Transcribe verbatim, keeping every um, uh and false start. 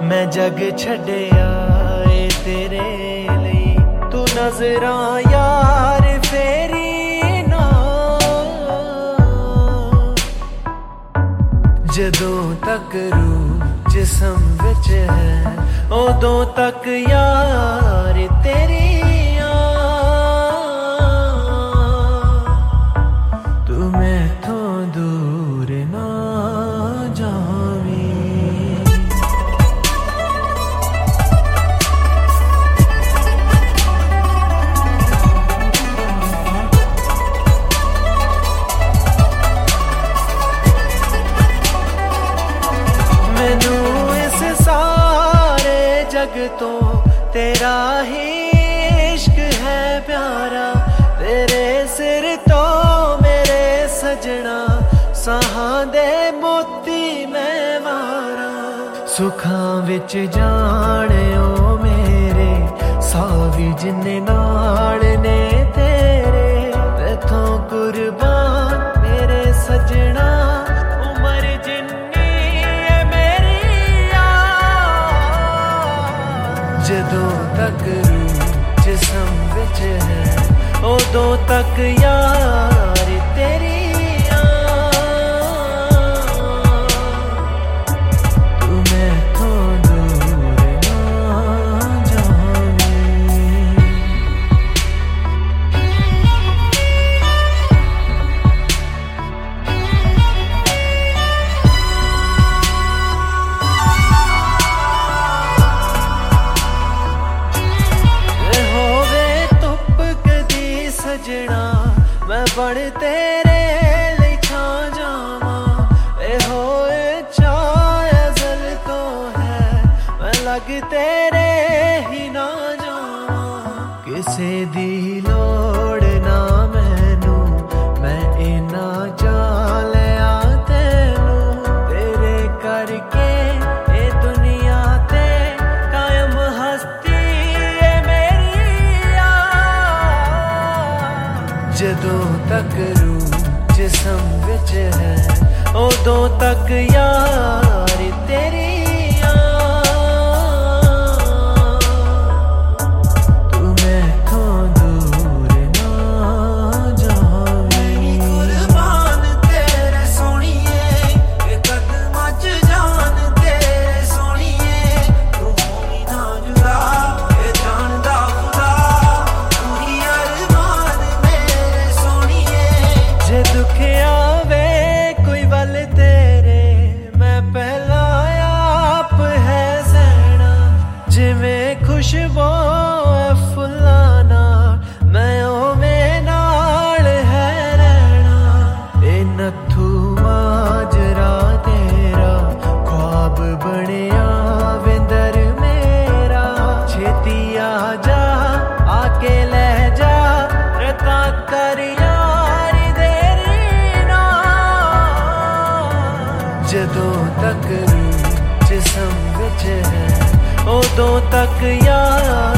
मैं जग छड्डिया ए तेरे लई, तू नजरां यार फेरी ना। जदों तक रूह जिस्म विच है उदों तक यार तेरी तू मैथों दूर ना जावी। मैनू इस सारे जग तो तेरा ही इश्क है प्यारा, तेरे सिर तो मेरे सजना साहां दे मोती मैं वारा। सुखां विच जानियो मेरे सावी जिन्ने नाल ने तेरे, तैथों कुर्बान मेरे सजना उमर जिन्नी है मेरी यार। जदों तक रूह जिस्म विच है उदों तक यार तेरी तू मैथों दूर ना जावी। होवे धुप कदी सजना मैं बड़ तेरे लई छां जावां, ए होए चाह अज़ल तो है मैं लग तेरे ही ना जावां। किसे दी लोड़ ना मैनू मैं इना जान लिया तैनू, तेरे करके ए दुनिया ते कायम हस्ती है मेरी यार। जदों तक रूह जिस्म विच है उदों तक यार तेरी तू मैथों दूर ना जावी। कुर्बान तेरे सोहणिए ए कदमां च जान तेरे सोहणिए, तू होवी ना जुदा ए जानदा खुदा, तू ही अरमान मेरे सोहणिए। जे दुख आवे कोई वल तेरे मैं पहला आप है सहना, जिवें खुशबू फुल्लां नाल मैं उवें नाल है रहना। ए नत्थू माजरा तेरा ख्वाब बनिया विंदर मेरा, छेती आ जा आके ले जा रता कर यार देरी ना। जदों तक रूह जिस्म विच है उदों तक यार